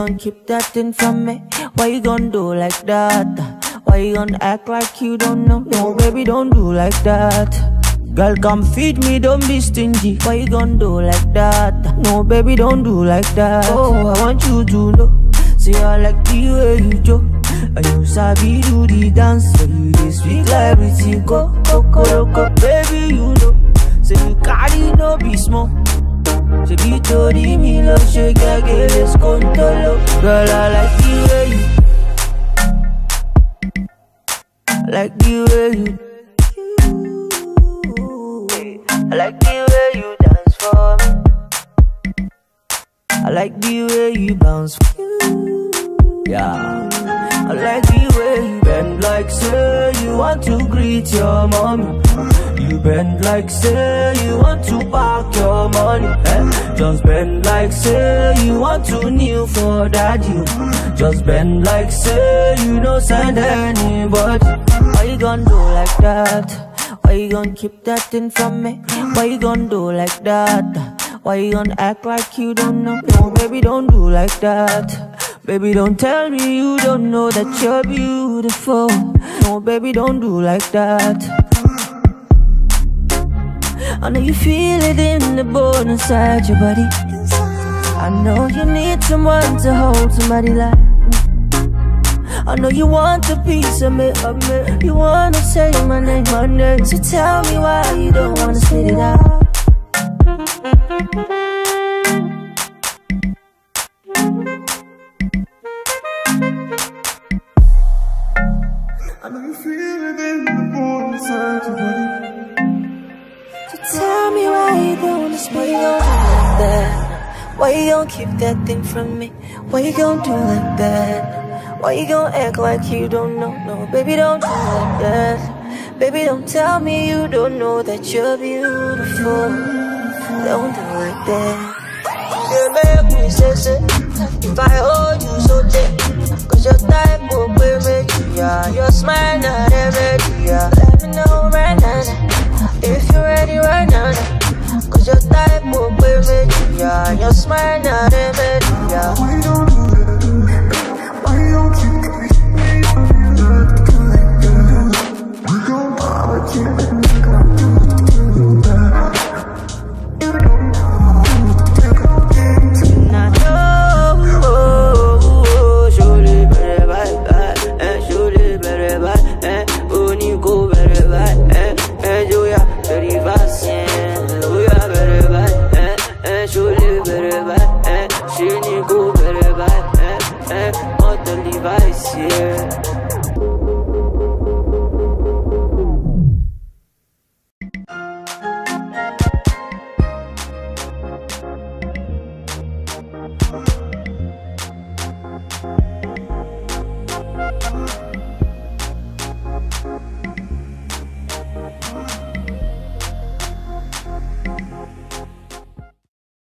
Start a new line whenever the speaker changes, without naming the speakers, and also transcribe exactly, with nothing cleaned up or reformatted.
gonna keep that thing from me? Why you gonna do like that? Why you gonna act like you don't know? No, baby, don't do like that. Girl, come feed me, don't be stingy. Why you gonna do like that? No, baby, don't do like that. Oh, I want you to know. See, I like the way you joke. And you sabi do the dance. So you dey speak like everything. Go, go, go, go, baby, you know. Say you carry no be small. Say be to the me love, shake I get this control. Girl, I like the way you, I like the way you, I like the way you dance for me. I like the way you bounce for you. Yeah, I like the way you bend like say you want to greet your mommy. You bend like say you want to park your money, eh? Just bend like say you want to kneel for daddy. Just bend like say you don't send anybody. Why you gonna do like that? Why you gonna keep that thing from me? Why you gonna do like that? Why you gonna act like you don't know? No, baby, don't do like that. Baby, don't tell me you don't know that you're beautiful. No, baby, don't do like that. I know you feel it in the bone inside your body. I know you need someone to hold somebody like me. I know you want a piece of me, of me. You wanna say my name, my name. So tell me why you don't wanna spit it out.
I know you feel it in the bone inside your body.
Tell me why you don't wanna spit it out like that. Why you gon' keep that thing from me? Why you gon' do like that? Why you gon' act like you don't know? No, baby, don't do like that. Baby, don't tell me you don't know that you're beautiful. Don't do like that. You make me say, say, if I hold you so tight, cause your type will be me, yeah. Your smile not every, yeah. Let me know right now, if you're ready right now, cause your type will be me, yeah. Your smile not every, yeah.
Why you don't do that? Why you don't keep me? Do like that. You don't bother keeping me. Do that.
She need go better by, eh, eh, all the device, yeah.